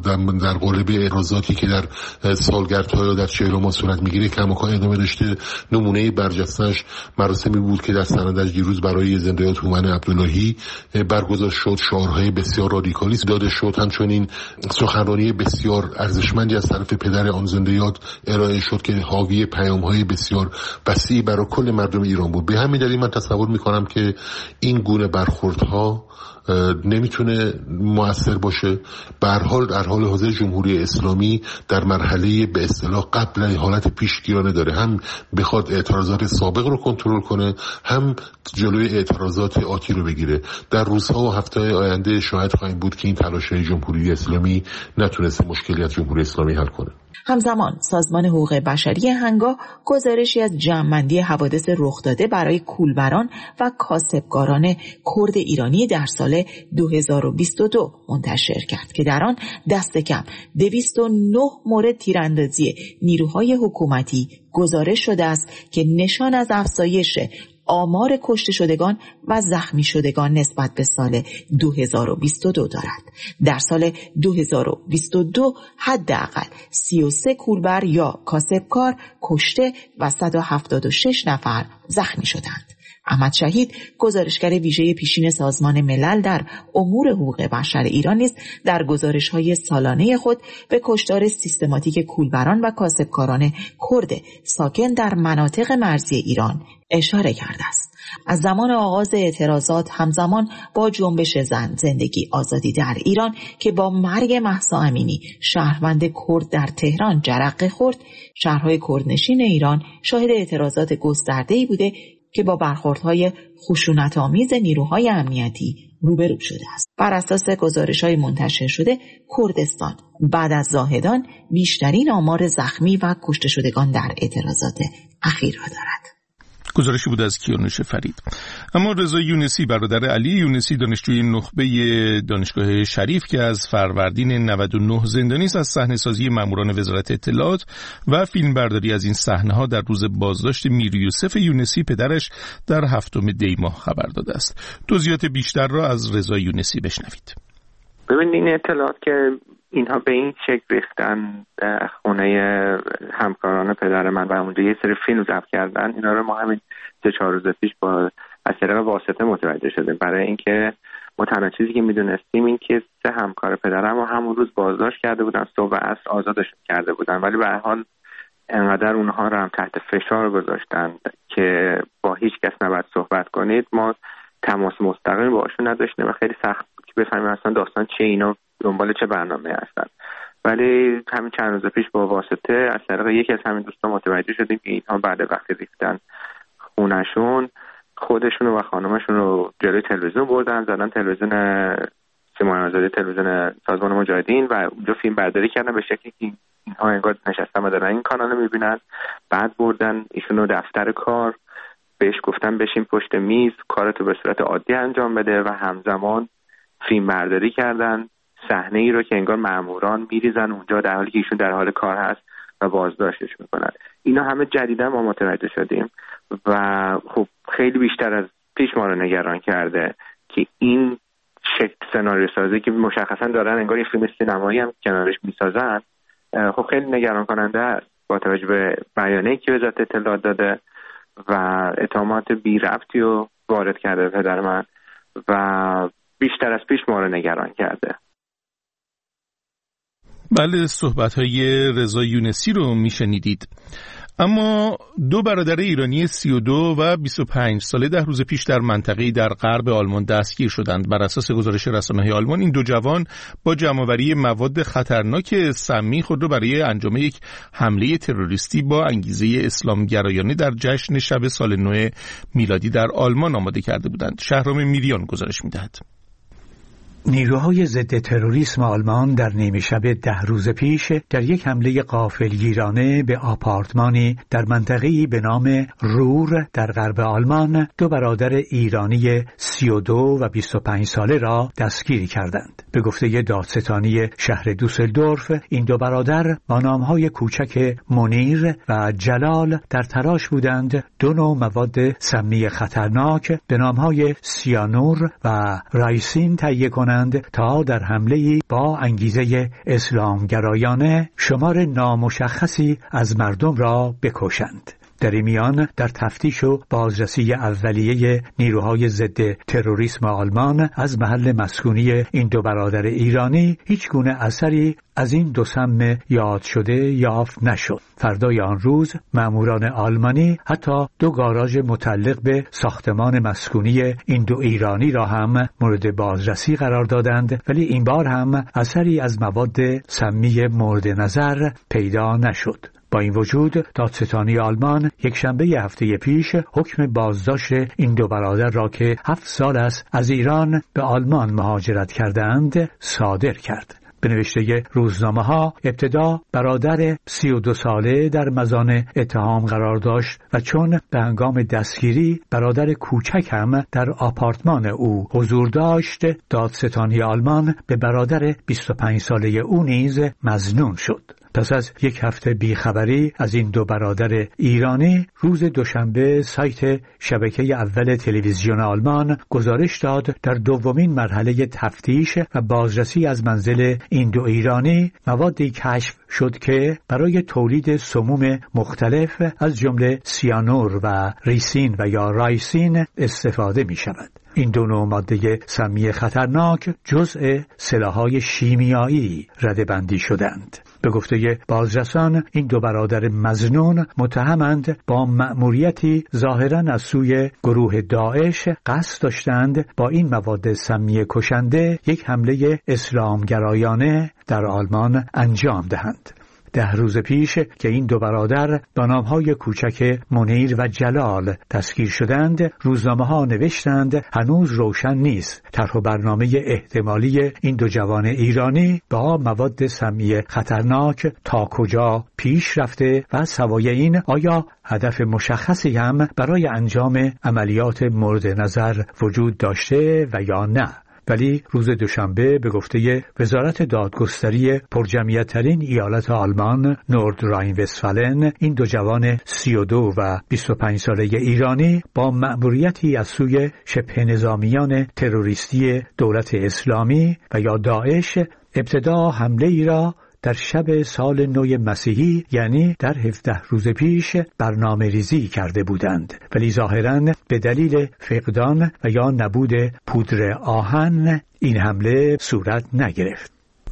در قالب اعتراضاتی که در سالگردها یا در 40 صورت میگیره کماکان ادامه داشته. نمونه برجسته‌اش مراسمی بود که در سنندج دیروز برای زنده‌یاد هومن عبداللهی برگزار شد. شعارهای بسیار رادیکالیست داده شد، همچنین سخنرانی بسیار ارزشمندی از طرف پدر آن زنده‌یاد ارائه شد که حاوی پیام‌های بسیار وسیع برای کل مردم ایران بود. به همین دلیل من تصور می‌کنم که این گونه برخوردها نمیتونه مؤثر باشه. به هر حال در حال حاضر جمهوری اسلامی در مرحله به اصطلاح قبل حالت پیشگیرانه داره، هم بخواد اعتراضات سابق رو کنترل کنه، هم جلوی اعتراضات آتی رو بگیره. در روزها و هفته‌های آینده شاهد خواهیم بود که این تلاش‌های جمهوری اسلامی نتونسته مشکلی از جمهوری اسلامی حل کنه. همزمان سازمان حقوق بشری هنگا گزارشی از جمع‌بندی حوادث رخ داده برای کولبران و کاسبکاران کرد ایرانی در سال 2022 منتشر کرد که در آن دست کم 209 مورد تیراندازی نیروهای حکومتی گزارش شده است که نشان از افزایش آمار کشته شدگان و زخمی شدگان نسبت به سال 2022 دارد. در سال 2022 حداقل 33 کولبر یا کاسبکار کشته و 176 نفر زخمی شدند. احمد شهید، گزارشگر ویژه پیشین سازمان ملل در امور حقوق بشر ایران نیز در گزارش‌های سالانه خود به کشتار سیستماتیک کولبران و کاسبکاران کرد ساکن در مناطق مرزی ایران اشاره کرده است. از زمان آغاز اعتراضات همزمان با جنبش زن زندگی آزادی در ایران که با مرگ مهسا امینی شهروند کرد در تهران جرقه خورد، شهرهای کردنشین ایران شاهد اعتراضات گسترده‌ای بوده که با برخوردهای خشونت‌آمیز نیروهای امنیتی روبرو شده است. بر اساس گزارش‌های منتشر شده، کردستان بعد از زاهدان بیشترین آمار زخمی و کشته شدگان در اعتراضات اخیر را دارد. گزارشی بود از کیانوش فرید. اما رضا یونسی، برادر علی یونسی، دانشجوی نخبه دانشگاه شریف که از فروردین 99 زندانی است، از صحنه‌سازی ماموران وزارت اطلاعات و فیلمبرداری از این صحنه‌ها در روز بازداشت میر یوسف یونسی پدرش در 7 دی ماه خبر داده است. توضیحات بیشتر را از رضا یونسی بشنوید. ببینید این اطلاعات که اینها به این شکل ریختن خونه همکاران پدر من و اونجا یه سری فیلم ضبط کردن، اینا رو ما همین 3-4 روز پیش با از طریق واسطه متوجه شدیم. برای اینکه ما تنها چیزی که میدونستیم این که 3 همکار پدرم رو همون روز بازداشت کرده بودن، صبح و عصر آزادشون کرده بودن، ولی به هر حال انقدر اونها رو هم تحت فشار گذاشتن که با هیچ کس نباید صحبت کنید. ما تماس مستقیم باشون نداشتیم و خیلی سخت بود که بفهمیم اصلا داستان چه، اینا دنبال چه برنامه هستن. ولی همین چند روز پیش با واسطه از طریق یکی از همین دوستان متوجه شدیم که اینها بعد وقتی ریختن خونشون، خودشون و خانمشون رو جلوی تلویزیون بردن، زدن تلویزیون سیمای آزادی، تلویزیون سازمان مجاهدین، و اونجا فیلم برداری کردن به شکلی که اینها انگار نشستن و دارن این کانال میبینن. بعد بردن ایشون رو دفتر کار، بهش گفتن بشین پشت میز، کارتو به صورت عادی انجام بده، و همزمان فیلم برداری کردن صحنه ای رو که انگار ماموران میریزن اونجا در حالی که ایشون در حال کار هست و بازداشتش میکنن. اینا همه جدیدا ما متوجه شدیم و خب خیلی بیشتر از پیش ما رو نگران کرده که این شکل سناریو سازی که مشخصا دارن انگار یه فیلم سینمایی هم کنارش میسازن، خب خیلی نگران کننده است با توجه به بیانیه‌ای که وزارت اطلاعات داده و اتهامات بی ربطی رو وارد کرده پدر من و بیشتر از پیش ما رو نگران کرده. بله، صحبت‌های رضا یونسی رو میشنیدید. اما دو برادر ایرانی 32 و 25 ساله 10 روز پیش در منطقه‌ای در غرب آلمان دستگیر شدند. بر اساس گزارش رسانه‌های آلمان این دو جوان با جمع‌آوری مواد خطرناک سمی خود را برای انجام یک حمله تروریستی با انگیزه اسلامگرایانه در جشن شب سال نو میلادی در آلمان آماده کرده بودند. شهرام میریان گزارش می‌دهد. نیروهای ضد تروریسم آلمان در نیمه شب 10 روز پیش در یک حمله غافلگیرانه به آپارتمانی در منطقه‌ای به نام رور در غرب آلمان دو برادر ایرانی 32 و 25 ساله را دستگیر کردند. به گفته دادستانی شهر دوسلدورف، این دو برادر با نام‌های کوچک منیر و جلال در تلاش بودند دو نوع مواد سمی خطرناک به نام‌های سیانور و رایسین تهیه کنند تا در حمله‌ای با انگیزه اسلامگرایانه شمار نامشخصی از مردم را بکشند. در این میان در تفتیش و بازرسی اولیه نیروهای ضد تروریسم آلمان از محل مسکونی این دو برادر ایرانی هیچ گونه اثری از این دو سم یاد شده یافت نشد. فردای آن روز ماموران آلمانی حتی دو گاراژ متعلق به ساختمان مسکونی این دو ایرانی را هم مورد بازرسی قرار دادند، ولی این بار هم اثری از مواد سمی مورد نظر پیدا نشد. با این وجود دادستانی آلمان یک شنبه هفته پیش حکم بازداشت این دو برادر را که 7 سال است از ایران به آلمان مهاجرت کردند صادر کرد. به نوشته روزنامه‌ها ابتدا برادر 32 ساله در مزان اتهام قرار داشت و چون به هنگام دستگیری برادر کوچک هم در آپارتمان او حضور داشت، دادستانی آلمان به برادر 25 ساله او نیز مظنون شد. پس از یک هفته بیخبری از این دو برادر ایرانی، روز دوشنبه سایت شبکه اول تلویزیون آلمان گزارش داد در دومین مرحله تفتیش و بازرسی از منزل این دو ایرانی موادی کشف شد که برای تولید سموم مختلف از جمله سیانور و ریسین و یا رایسین استفاده می شود. این دو نوع ماده سمی خطرناک جزء سلاح‌های شیمیایی رده‌بندی شدند. به گفته بازرسان این دو برادر مظنون متهمند با مأموریتی ظاهراً از سوی گروه داعش قصد داشتند با این مواد سمی کشنده یک حمله اسلامگرایانه در آلمان انجام دهند. 10 روز پیش که این دو برادر با نام‌های کوچک منیر و جلال دستگیر شدند، روزنامه‌ها نوشتند هنوز روشن نیست طرح و برنامه احتمالی این دو جوان ایرانی با مواد سمی خطرناک تا کجا پیش رفته و سوای این آیا هدف مشخصی هم برای انجام عملیات مورد نظر وجود داشته و یا نه. ولی روز دوشنبه به گفته وزارت دادگستری پرجمعیت‌ترین ایالت آلمان نوردراین وستفالن، این دو جوان 32 و 25 ساله ایرانی با مأموریتی از سوی شبه نظامیان تروریستی دولت اسلامی و یا داعش ابتدا حمله ای را در شب سال نو مسیحی یعنی در 17 روز پیش برنامه ریزی کرده بودند، ولی ظاهراً به دلیل فقدان و یا نبود پودر آهن این حمله صورت نگرفت.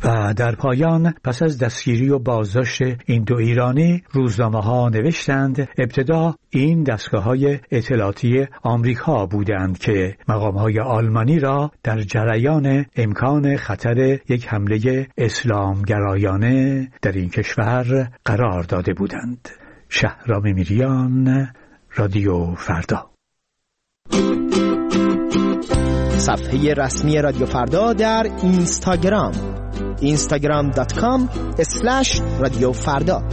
و در پایان پس از دستگیری و بازداشت این دو ایرانی روزنامه‌ها نوشتند ابتدا این دستگاه‌های اطلاعاتی آمریکا بودند که مقام‌های آلمانی را در جریان امکان خطر یک حمله اسلامگرایانه در این کشور قرار داده بودند. شهرام میریان، رادیو فردا. صفحه رسمی رادیو فردا در اینستاگرام instagram.com/رادیو فردا.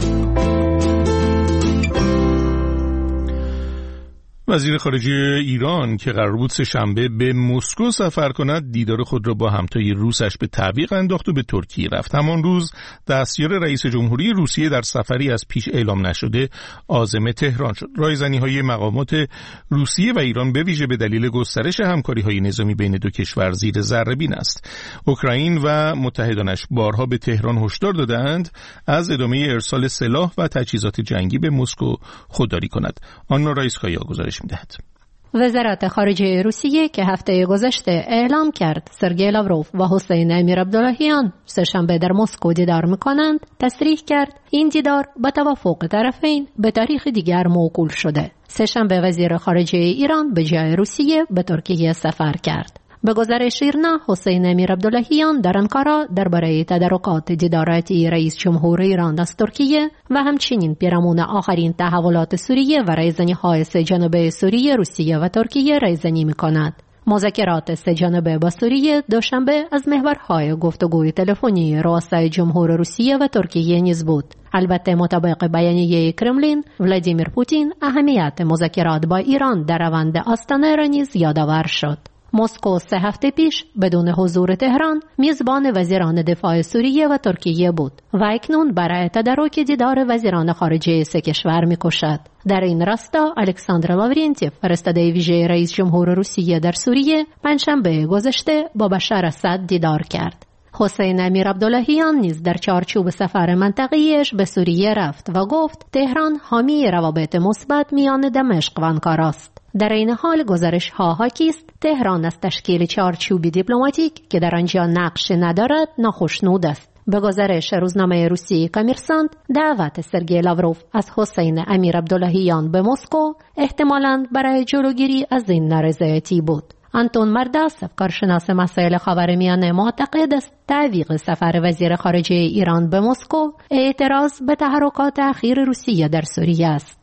وزیر خارجه ایران که قرار بود سه‌شنبه به مسکو سفر کند، دیدار خود را با همتای روسش به تعویق انداخت و به ترکیه رفت. همان روز دستیار رئیس جمهوری روسیه در سفری از پیش اعلام نشده عازم تهران شد. رایزنی‌های مقامات روسیه و ایران به ویژه به دلیل گسترش همکاری‌های نظامی بین دو کشور زیر ذره‌بین است. اوکراین و متحدانش بارها به تهران هشدار دادند از ادامه ارسال سلاح و تجهیزات جنگی به مسکو خودداری کند. آن رایسکایا گزارش می‌دهد. وزارت خارجه روسیه که هفته گذشته اعلام کرد سرگئی لاوروف و حسین امیر عبداللهیان سه‌شنبه در مسکو دیدار می‌کنند، تصریح کرد این دیدار با توافق طرفین به تاریخ دیگر موکول شده. سه‌شنبه وزیر خارجه ایران به جای روسیه به ترکیه سفر کرد. به گزارش ایرنا، حسین امیر عبداللهیان در انقره درباره تدارکات دیداراتی رئیس جمهور ایران از ترکیه و همچنین پیرامون آخرین تحولات سوریه و رایزنی‌های سه جانبه سوریه، روسیه و ترکیه رایزنی می‌کند. مذاکرات سه جانبه با سوریه دوشنبه از محورهای گفتگوی تلفنی رؤسای جمهور روسیه و ترکیه نیز بود. البته مطابق بیانیه کرملین، ولادیمیر پوتین اهمیت مذاکرات با ایران در روند آستانه را نیز یادآور شد. مسکو 3 هفته پیش بدون حضور تهران میزبان وزیران دفاع سوریه و ترکیه بود و اکنون برای تدارک دیدار وزیران خارجه سه کشور می‌کوشد. در این راستا الکساندر لاورینتیف، فرستاده ویژه رئیس جمهور روسیه در سوریه، پنجشنبه گذشته با بشار اسد دیدار کرد. حسین امیر عبداللهیان نیز در چارچوب سفر منطقه‌ایش به سوریه رفت و گفت تهران حامی روابط مثبت میان دمشق و آنکارا است. در این حال گزارش‌ها حاکی است تهران از تشکیل چارچوبی دیپلماتیک که در آنجا نقش ندارد ناخشنود است. به گزارش روزنامه روسی کامرسانت، دعوت سرگئی لاوروف از حسین امیر عبداللهیان به مسکو احتمالاً برای جلوگیری از این نارضایتی بود. آنتون مرداسف، کارشناس مسائل خاورمیانه، معتقد است تعویق سفر وزیر خارجه ایران به مسکو اعتراض به تحرکات اخیر روسیه در سوریه است.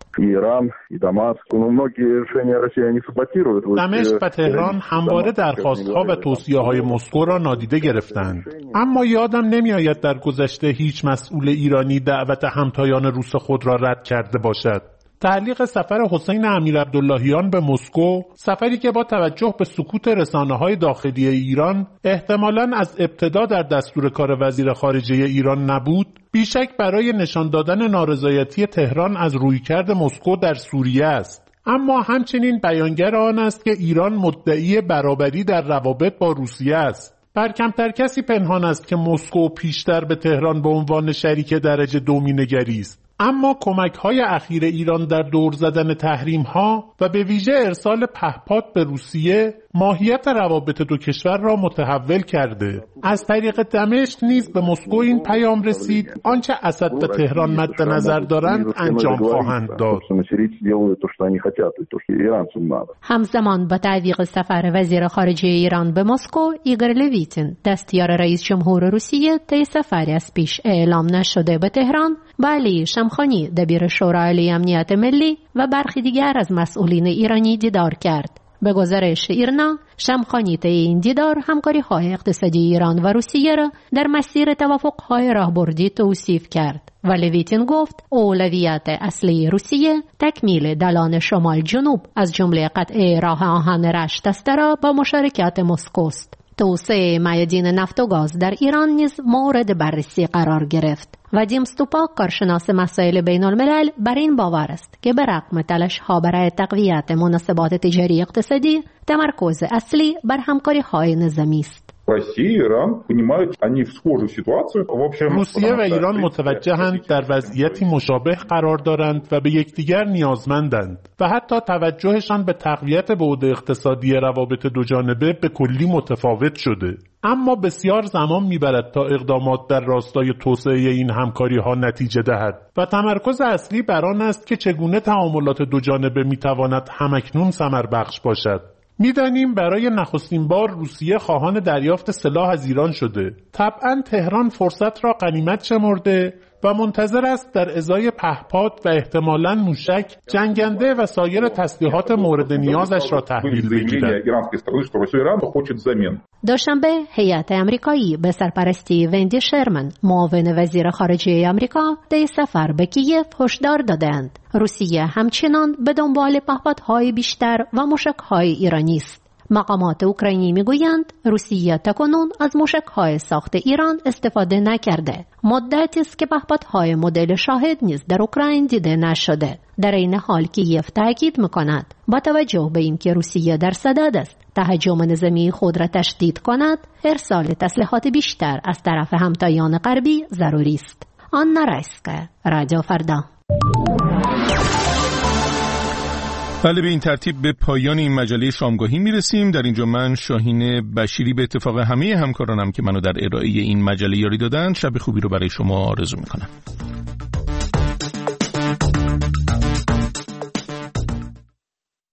دمشق و تهران همواره درخواست‌ها و توصیه‌های مسکو را نادیده گرفتند، اما یادم نمی‌آید در گذشته هیچ مسئول ایرانی دعوت همتایان روس خود را رد کرده باشد. تعلیق سفر حسین امیر عبداللهیان به مسکو، سفری که با توجه به سکوت رسانه‌های داخلی ایران احتمالاً از ابتدا در دستور کار وزیر خارجه ایران نبود، بیشک برای نشان دادن نارضایتی تهران از رویکرد مسکو در سوریه است. اما همچنین بیانگر آن است که ایران مدعی برابری در روابط با روسیه است. بر کمتر کسی پنهان است که مسکو پیشتر به تهران به عنوان شریک درجه دومی نگریست. اما کمک‌های اخیر ایران در دور زدن تحریم‌ها و به ویژه ارسال پهپاد به روسیه ماهیت روابط دو کشور را متحول کرده. از طریق دمشق نیز به مسکو این پیام رسید آنچه اسد و تهران مد نظر دارند انجام خواهند داد. همزمان با تعویق سفر وزیر خارجه ایران به مسکو، ایگور لویتین، دستیار رئیس جمهور روسیه، طی سفری از پیش اعلام نشده به تهران با علی شمخانی، دبیر شورای امنیت ملی و برخی دیگر از مسئولین ایرانی دیدار کرد. به گزارش ایرنا، شمخانی طی این دیدار همکاری‌های اقتصادی ایران و روسیه را در مسیر توافق‌های راهبردی توصیف کرد و لویتین گفت اولویت اصلی روسیه تکمیل دالان شمال جنوب از جمله قطع راه آهن رشت است را با مشارکت مسکو است. توسعه معادن نفت و گاز در ایران نیز مورد بررسی قرار گرفت. وادیم ستوپاک، کارشناس مسائل بین الملل، بر این باور است که به رغم تلاش‌ها برای تقویت مناسبات تجاری اقتصادی، تمرکز اصلی بر همکاری‌های نظامی است. روسیه و ایران متوجهند در وضعیتی مشابه قرار دارند و به یکدیگر نیازمندند و حتی توجهشان به تقویت بعد اقتصادی روابط دوجانبه به کلی متفاوت شده. اما بسیار زمان میبرد تا اقدامات در راستای توسعه این همکاری‌ها نتیجه دهد و تمرکز اصلی بر آن است که چگونه تعاملات دوجانبه میتواند همکنون ثمربخش باشد. میدانیم برای نخستین بار روسیه خواهان دریافت سلاح از ایران شده. طبعا تهران فرصت را غنیمت شمرده و منتظر است در ازای پهپاد و احتمالاً موشک، جنگنده و سایر تسلیحات مورد نیازش را تحویل بگیرد. دوشنبه هیئت آمریکایی به سرپرستی وندی شرمن، معاون وزیر خارجه آمریکا، طی سفر به کیف هشدار دادند روسیه همچنان به دنبال پهپادهای بیشتر و موشک‌های ایرانی است. مقامات اوکراینی میگویند روسیه تاکنون از موشک‌های ساخت ایران استفاده نکرده. مدتی است که پهپادهای مدل شاهد نیز در اوکراین دیده نشده. در این حال کیف تاکید می‌کند با توجه به اینکه روسیه در صدد است تهاجم نظامی خود را تشدید کند، ارسال تسلیحات بیشتر از طرف همتایان غربی ضروری است. آنا رایسکا، رادیو فردا. بله، به این ترتیب به پایان این مجله شامگاهی میرسیم. در اینجا من شاهین بشیری به اتفاق همه همکارانم که منو در ارائه این مجله یاری دادن، شب خوبی رو برای شما آرزو میکنم.